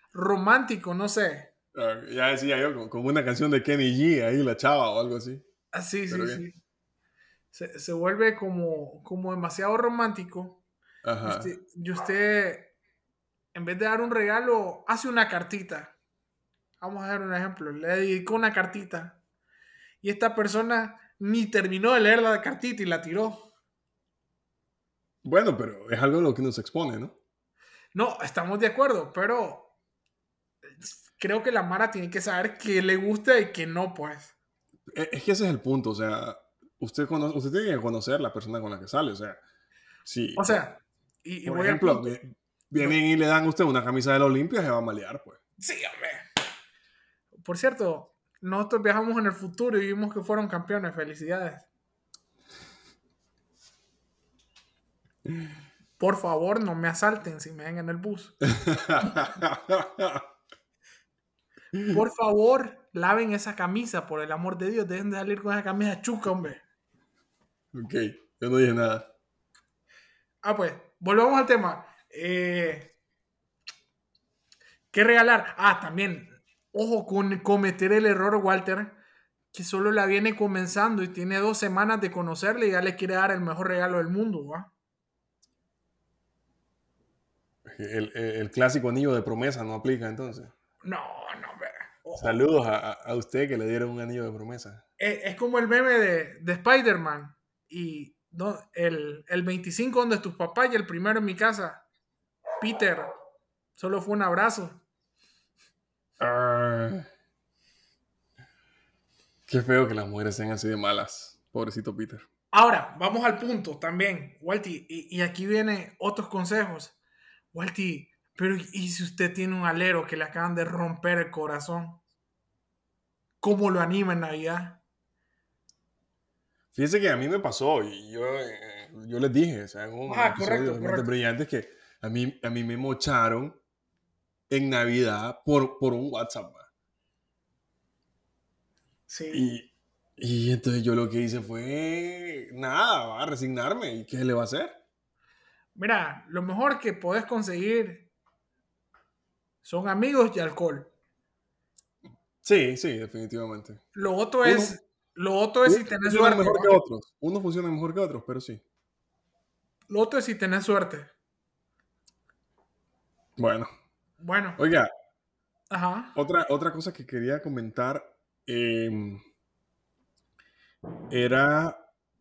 romántico, no sé. Ah, ya decía yo, con, con una canción de Kenny G ahí, la chava o algo así. Ah, sí, Pero sí, bien. sí. Se, se vuelve como, como demasiado romántico. Y usted, Ajá. y usted, en vez de dar un regalo, hace una cartita. Vamos a dar un ejemplo. Le dedicó una cartita. Y esta persona ni terminó de leer la cartita y la tiró. Bueno, pero es algo en lo que uno se expone, ¿no? No, estamos de acuerdo, pero creo que la Mara tiene que saber qué le gusta y qué no, pues. E- Es que ese es el punto, o sea, usted, cono- usted tiene que conocer la persona con la que sale, o sea, O si, sea, y, y por voy al ejemplo, punto. vi- Voy- vienen y le dan a usted una camisa de la Olimpia, se va a malear, pues. Sí, hombre. Por cierto, nosotros viajamos en el futuro y vimos que fueron campeones. Felicidades. Por favor, no me asalten si me ven en el bus. Por favor, laven esa camisa, por el amor de Dios. Dejen de salir con esa camisa chuca, hombre. Ok, yo no dije nada. Ah, pues, volvamos al tema. Eh, ¿Qué regalar? Ah, también, ojo con cometer el error, Walter, que solo la viene comenzando y tiene dos semanas de conocerle y ya le quiere dar el mejor regalo del mundo, ¿va? El, el- el clásico anillo de promesa no aplica entonces. No, no, hombre. O- o- Saludos a, a- a usted que le dieron un anillo de promesa. es, es como el meme de, de Spider-Man y no, el, el veinticinco donde tus papás y el primero en mi casa. Peter, solo fue un abrazo. Ah, qué feo que las mujeres sean así de malas. Pobrecito Peter. Ahora, vamos al punto también, Walty, y, y aquí vienen otros consejos. Walty, pero ¿y si usted tiene un alero que le acaban de romper el corazón? ¿Cómo lo anima en Navidad? Fíjese que a mí me pasó y yo, eh, yo les dije, o sea, en un Ah, episodio correcto, de Mentes correcto. Brillantes que a mí, a mí me mocharon en Navidad por, por un WhatsApp. ¿Va? Sí. Y, y entonces yo lo que hice fue, nada, va, resignarme. ¿Y qué se le va a hacer? Mira, lo mejor que podés conseguir son amigos y alcohol. Sí, sí, definitivamente. Lo otro Uno, es, lo otro es unos si tenés funcionan suerte, mejor que ¿va? otros. Unos funcionan mejor que otros, pero sí. Lo otro es si tenés suerte. Bueno, Bueno, oiga, ajá, otra, otra cosa que quería comentar eh, era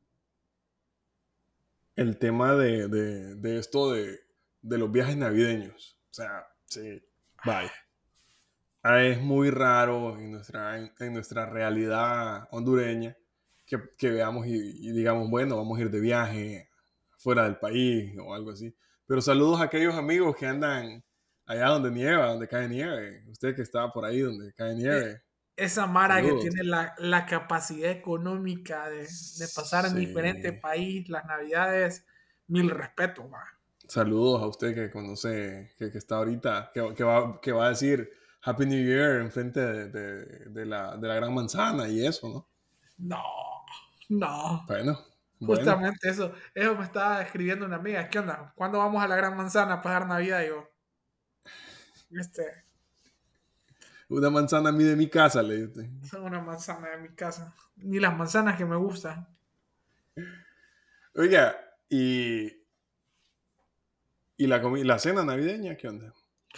el tema de, de, de esto de, de los viajes navideños. O sea, sí, vaya. Ah, es muy raro en nuestra, en, en nuestra realidad hondureña que, que veamos y, y digamos, bueno, vamos a ir de viaje fuera del país o algo así. Pero saludos a aquellos amigos que andan allá donde nieva, donde cae nieve. Usted que está por ahí donde cae E- nieve. esa Mara que Saludos. tiene la, la capacidad económica de, de pasar en diferentes Sí. países, las navidades, mil respetos, va. Saludos a usted que conoce, que, que está ahorita, que, que va, que va a decir Happy New Year enfrente de, de, de la, de la Gran Manzana y eso, ¿no? No, no. Bueno, bueno. Justamente eso, eso me estaba escribiendo una amiga. ¿Qué onda? ¿Cuándo vamos a la Gran Manzana a pasar Navidad? Y yo, este, Una manzana mide mi casa, le dice. son una manzana de mi casa. Ni las manzanas que me gustan. Oiga, y, y la, comi- la cena navideña, ¿qué onda?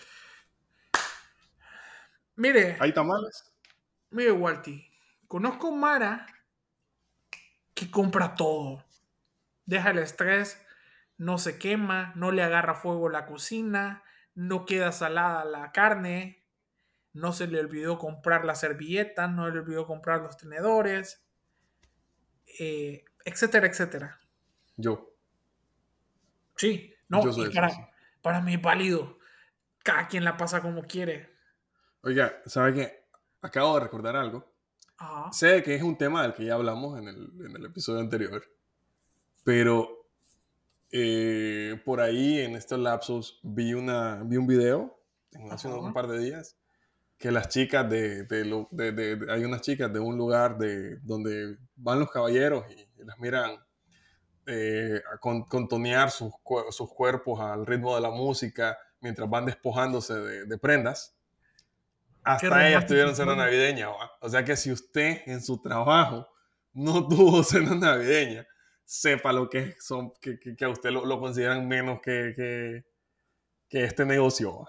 Mire, ¿Hay tamales? mire, Walty, conozco Mara que compra todo. Deja el estrés, no se quema, no le agarra fuego la cocina, no queda salada la carne, no se le olvidó comprar las servilletas, no le olvidó comprar los tenedores, eh, etcétera, etcétera. Yo, Sí, no, yo y soy así, para, sí. para mí es válido. Cada quien la pasa como quiere. Oiga, ¿sabe qué? Acabo de recordar algo. Ajá, Sé que es un tema del que ya hablamos en el, en el episodio anterior, pero eh, por ahí en estos lapsos vi, una, vi un video hace un ajá. par de días que las chicas de, de, lo- de- de- de- hay unas chicas de un lugar de donde van los caballeros y, y las miran eh, a con- contonear sus, cu- sus cuerpos al ritmo de la música mientras van despojándose de, de prendas. Qué Hasta ellas romántico tuvieron cena suena. navideña, ¿va? O sea que si usted en su trabajo no tuvo cena navideña, sepa lo que son, que, que, que a usted lo, lo consideran menos que, que, que este negocio.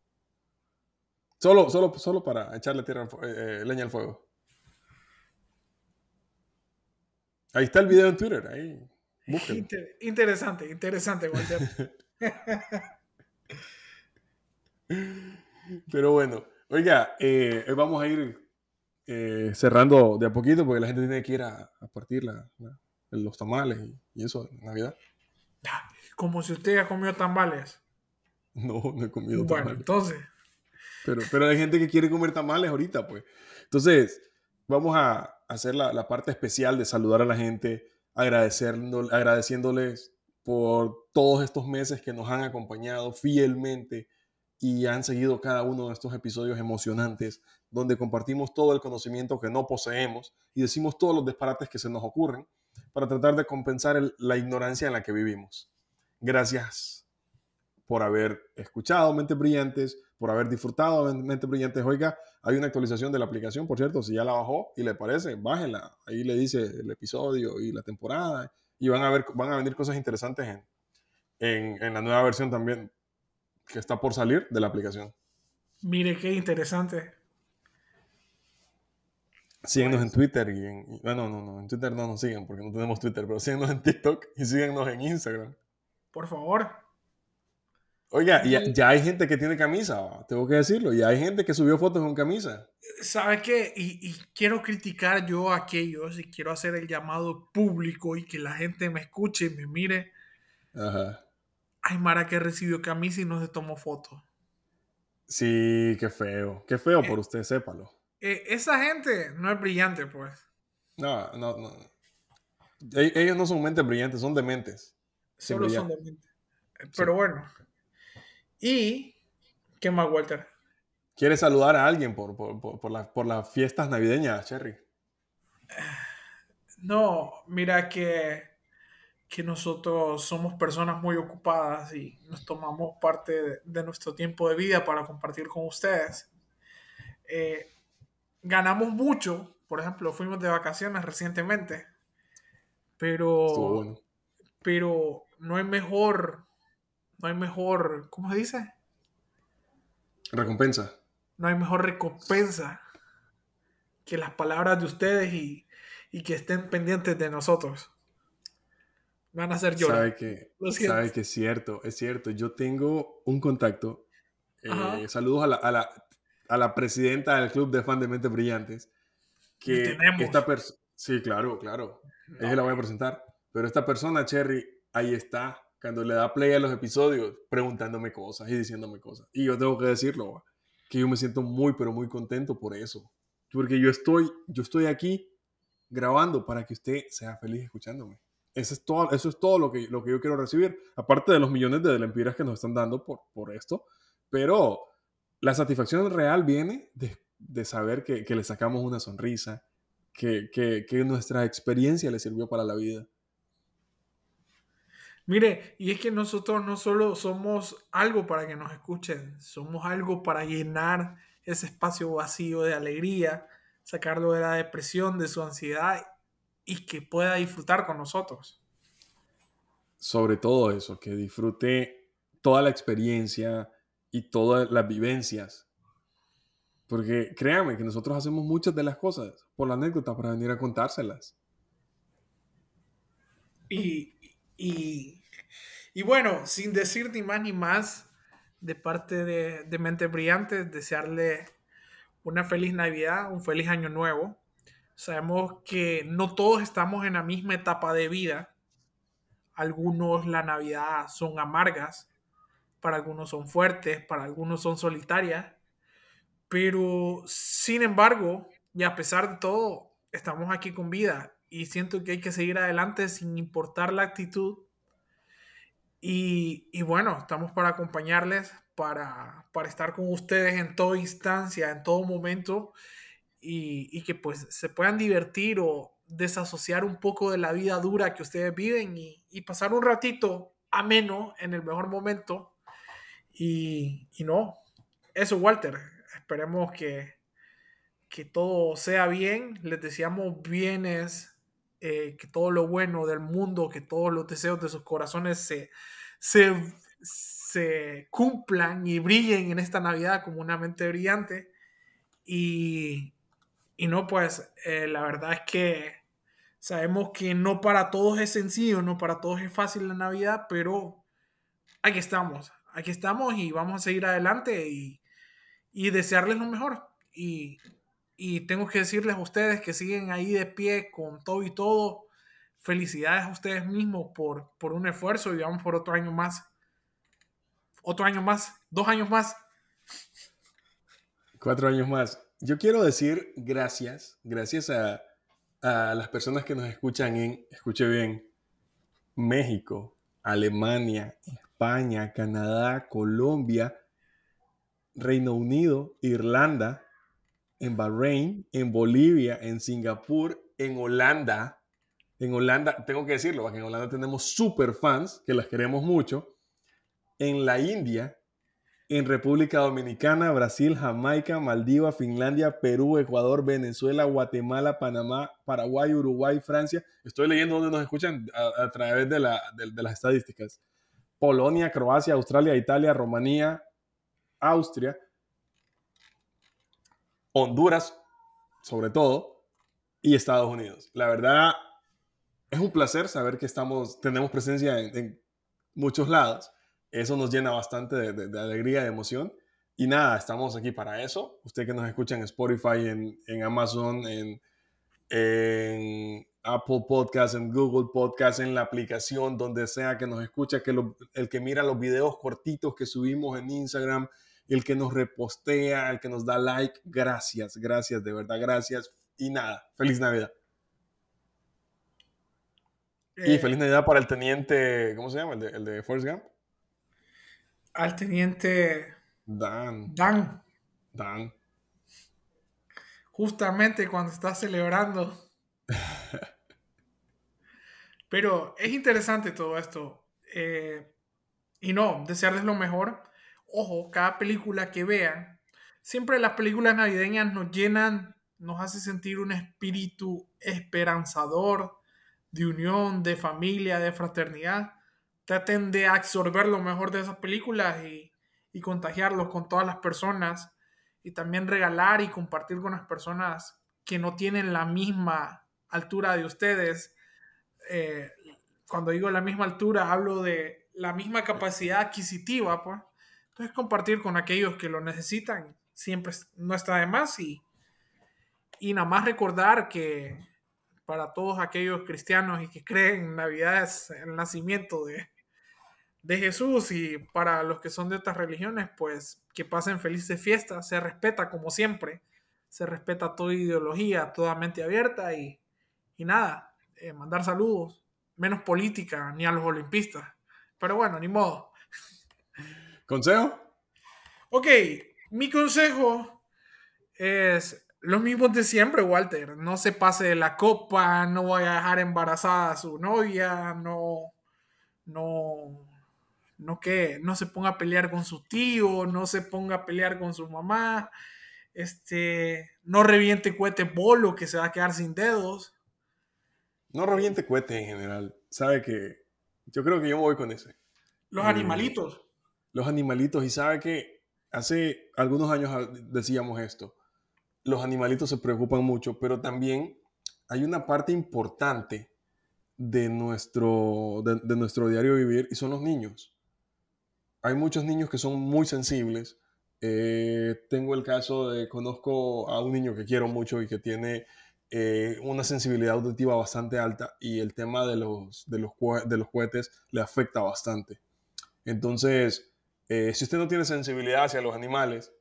Solo, solo, solo para echarle tierra al fu- eh, eh, leña al fuego. Ahí está el video en Twitter, ahí, búsquelo. Inter- interesante, interesante, Walter. Pero bueno, oiga, eh, vamos a ir eh, cerrando de a poquito porque la gente tiene que ir a, a partir la, la- los tamales y, y eso de Navidad. Como si usted ya comió tamales. No, no he comido Bueno, tamales. entonces, Pero, pero hay gente que quiere comer tamales ahorita, pues. Entonces, vamos a hacer la, la parte especial de saludar a la gente, agradeciendo, agradeciéndoles por todos estos meses que nos han acompañado fielmente y han seguido cada uno de estos episodios emocionantes, donde compartimos todo el conocimiento que no poseemos y decimos todos los disparates que se nos ocurren para tratar de compensar el- la ignorancia en la que vivimos. Gracias por haber escuchado Mentes Brillantes, por haber disfrutado de Mentes Brillantes. Oiga, hay una actualización de la aplicación, por cierto, si ya la bajó y le parece, bájela. Ahí le dice el episodio y la temporada y van a, ver, van a venir cosas interesantes en, en, en la nueva versión también que está por salir de la aplicación. mire qué interesante. Síguenos en Pues, Twitter y en... y- bueno, no, no, en Twitter no nos siguen porque no tenemos Twitter, pero síguenos en TikTok y síguenos en Instagram. por favor. Oiga, ya, Y, ya hay gente que tiene camisa, ¿va? Tengo que decirlo, ya hay gente que subió fotos con camisa. ¿sabe qué? Y, y quiero criticar yo a aquellos y quiero hacer el llamado público y que la gente me escuche y me mire. Ajá. Hay Mara que recibió camisa y no se tomó foto. Sí, qué feo. Qué feo por Eh, usted, sépalo. eh, esa gente no es brillante, pues. No, no, no. E- Ellos no son mentes brillantes, son dementes. Sin Solo son brillar. de mente. Sí. Pero bueno. ¿Y qué más, Walter? ¿Quiere saludar a alguien por, por, por, por la- por las fiestas navideñas, Cherry? No, mira que, que nosotros somos personas muy ocupadas y nos tomamos parte de, de nuestro tiempo de vida para compartir con ustedes. Eh, ganamos mucho, por ejemplo, fuimos de vacaciones recientemente, Estuvo pero, bueno. pero no hay mejor, no hay mejor, ¿cómo se dice? Recompensa. No hay mejor recompensa que las palabras de ustedes y, y que estén pendientes de nosotros. Me van a hacer llorar. Sabe que, Lo sabe siento. que es cierto, es cierto. Yo tengo un contacto. eh, Ajá. saludos a la, a, la, a la presidenta del Club de Fan de Mentes Brillantes. Y Que esta tenemos. persona, sí, claro, claro, ella No, la voy a presentar, pero esta persona, Cherry, ahí está, cuando le da play a los episodios, preguntándome cosas y diciéndome cosas. Y yo tengo que decirlo, va, que yo me siento muy, pero muy contento por eso. Porque yo estoy, yo estoy aquí grabando para que usted sea feliz escuchándome. Eso es todo, eso es todo lo, que, lo que yo quiero recibir, aparte de los millones de lempiras que nos están dando por, por esto, pero la satisfacción real viene de, de saber que, que, le sacamos una sonrisa, que, que, que nuestra experiencia le sirvió para la vida. mire, y es que nosotros no solo somos algo para que nos escuchen, somos algo para llenar ese espacio vacío de alegría, sacarlo de la depresión, de su ansiedad y que pueda disfrutar con nosotros. Sobre todo eso, que disfrute toda la experiencia y todas las vivencias. Porque créanme que nosotros hacemos muchas de las cosas por la anécdota para venir a contárselas. Y, y, y bueno, sin decir ni más ni más, de parte de, de Mentes Brillantes, desearle una feliz Navidad, un feliz Año Nuevo. Sabemos que no todos estamos en la misma etapa de vida. Algunos la Navidad son amargas, para algunos son fuertes, para algunos son solitarias, pero sin embargo, y a pesar de todo, estamos aquí con vida y siento que hay que seguir adelante sin importar la actitud. Y, y bueno, estamos para acompañarles, para, para estar con ustedes en toda instancia, en todo momento y, y que pues se puedan divertir o desasociar un poco de la vida dura que ustedes viven y, y pasar un ratito ameno en el mejor momento. Y, y no, eso Walter, esperemos que, que todo sea bien, les deseamos bienes eh, que todo lo bueno del mundo, que todos los deseos de sus corazones se, se, se cumplan y brillen en esta Navidad como una mente brillante. Y, y no, pues eh, la verdad es que sabemos que no para todos es sencillo, no para todos es fácil la Navidad, pero aquí estamos, aquí estamos y vamos a seguir adelante y, y desearles lo mejor. Y, y tengo que decirles a ustedes que siguen ahí de pie con todo y todo. Felicidades a ustedes mismos por, por un esfuerzo y vamos por otro año más. Otro año más, dos años más. Cuatro años más. Yo quiero decir gracias, gracias a, a las personas que nos escuchan en, escuche bien, México, Alemania, España, Canadá, Colombia, Reino Unido, Irlanda, en Bahrein, en Bolivia, en Singapur, en Holanda. En Holanda, tengo que decirlo, porque en Holanda tenemos super fans que las queremos mucho. En la India, en República Dominicana, Brasil, Jamaica, Maldivas, Finlandia, Perú, Ecuador, Venezuela, Guatemala, Panamá, Paraguay, Uruguay, Francia. Estoy leyendo donde nos escuchan a, a través de, la, de, de las estadísticas. Polonia, Croacia, Australia, Italia, Rumanía, Austria, Honduras, sobre todo, y Estados Unidos. La verdad, es un placer saber que estamos, tenemos presencia en, en muchos lados. Eso nos llena bastante de, de, de alegría, de emoción. Y nada, estamos aquí para eso. Usted que nos escucha en Spotify, en, en Amazon, en, en Apple Podcasts, en Google Podcasts, en la aplicación, donde sea que nos escucha, que lo, el que mira los videos cortitos que subimos en Instagram, el que nos repostea, el que nos da like, gracias, gracias, de verdad, gracias. Y nada, feliz Navidad. Y Eh, feliz Navidad para el teniente, ¿cómo se llama? El de, el de Forrest Gump. al teniente Dan, Dan, Dan. justamente cuando está celebrando. Pero es interesante todo esto. Eh, y no, desearles lo mejor. Ojo, cada película que vean, siempre las películas navideñas nos llenan, nos hace sentir un espíritu esperanzador, de unión, de familia, de fraternidad. Traten de absorber lo mejor de esas películas y, y contagiarlos con todas las personas. Y también regalar y compartir con las personas que no tienen la misma altura de ustedes. eh, Cuando digo la misma altura, hablo de la misma capacidad adquisitiva, pues. Entonces, compartir con aquellos que lo necesitan siempre no está de más. Y, y nada más recordar que para todos aquellos cristianos y que creen en Navidad es el nacimiento de, de Jesús, y para los que son de otras religiones, pues que pasen felices fiestas. Se respeta como siempre, se respeta toda ideología, toda mente abierta. Y, y nada, eh, mandar saludos, menos política, ni a los olimpistas. Pero bueno, ni modo. ¿Consejo? Ok, mi consejo es lo mismo de siempre, Walter. No se pase de la copa, no vaya a dejar embarazada a su novia, no, no, no que no se ponga a pelear con su tío, no se ponga a pelear con su mamá, este, no reviente cohete bolo que se va a quedar sin dedos. No reviente cohetes en general. Sabe que yo creo que yo me voy con ese. Los Eh, animalitos. los animalitos. Y sabe que hace algunos años decíamos esto. Los animalitos se preocupan mucho, pero también hay una parte importante de nuestro, de, de nuestro diario vivir y son los niños. Hay muchos niños que son muy sensibles. Eh, tengo el caso de, conozco a un niño que quiero mucho y que tiene eh, una sensibilidad auditiva bastante alta y el tema de los, de los, de los cohetes le afecta bastante. Entonces, eh, si usted no tiene sensibilidad hacia los animales,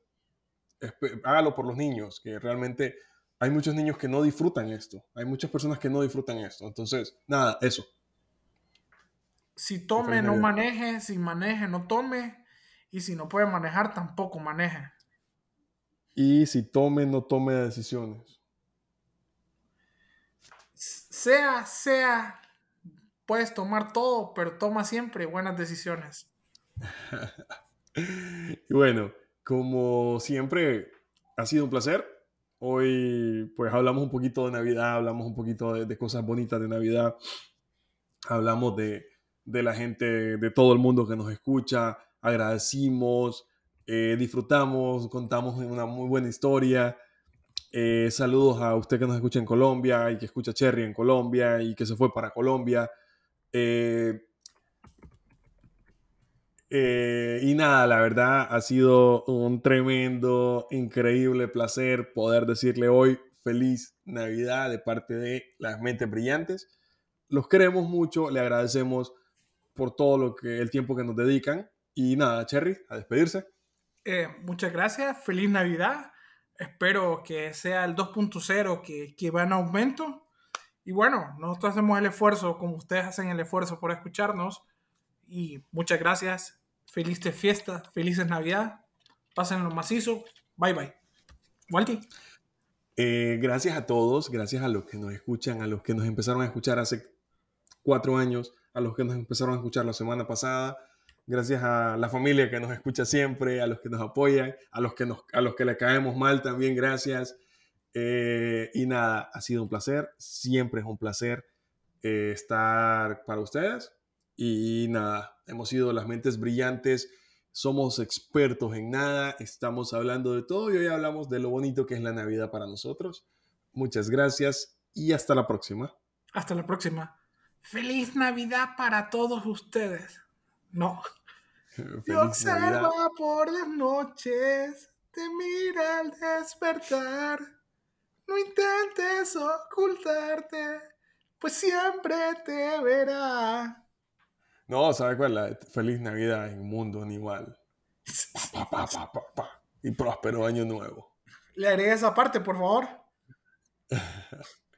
hágalo por los niños, que realmente hay muchos niños que no disfrutan esto. Hay muchas personas que no disfrutan esto. Entonces, nada, eso. Si Y tome, feliz no Navidad. maneje. Si maneje, no tome. Y si no puede manejar, tampoco maneje. Y si tome, no tome decisiones. Sea, sea, puedes tomar todo, pero toma siempre buenas decisiones. Y bueno, como siempre, ha sido un placer. Hoy pues hablamos un poquito de Navidad, hablamos un poquito de, de cosas bonitas de Navidad, hablamos de, de la gente, de todo el mundo que nos escucha, agradecimos, eh, disfrutamos, contamos una muy buena historia. Eh, saludos a usted que nos escucha en Colombia y que escucha Cherry en Colombia y que se fue para Colombia. Eh, eh, y nada, la verdad ha sido un tremendo, increíble placer poder decirle hoy feliz Navidad de parte de las Mentes Brillantes. Los queremos mucho, le agradecemos por todo lo que el tiempo que nos dedican. Y nada, Cherry, a despedirse. Eh, muchas gracias, feliz Navidad. Espero que sea el dos punto cero que, que va en aumento. Y bueno, nosotros hacemos el esfuerzo como ustedes hacen el esfuerzo por escucharnos. Y muchas gracias. Felices fiestas, felices Navidad. Pásenlo macizo. Bye bye. Walti. Eh, gracias a todos, gracias a los que nos escuchan, a los que nos empezaron a escuchar hace cuatro años, a los que nos empezaron a escuchar la semana pasada, gracias a la familia que nos escucha siempre, a los que nos apoyan, a los que, nos, a los que le caemos mal también, gracias. Eh, y nada, ha sido un placer, siempre es un placer eh, estar para ustedes. Y nada, hemos sido las Mentes Brillantes, somos expertos en nada, estamos hablando de todo y hoy hablamos de lo bonito que es la Navidad para nosotros. Muchas gracias y hasta la próxima. Hasta la próxima. Feliz Navidad para todos ustedes. No. Te Feliz Navidad. observa por las noches, te mira al despertar. No intentes ocultarte, pues siempre te verá. No, ¿sabes cuál? La Feliz Navidad en mundo animal. Pa, pa, pa, pa, pa, pa. Y próspero año nuevo. Le haré esa parte, por favor.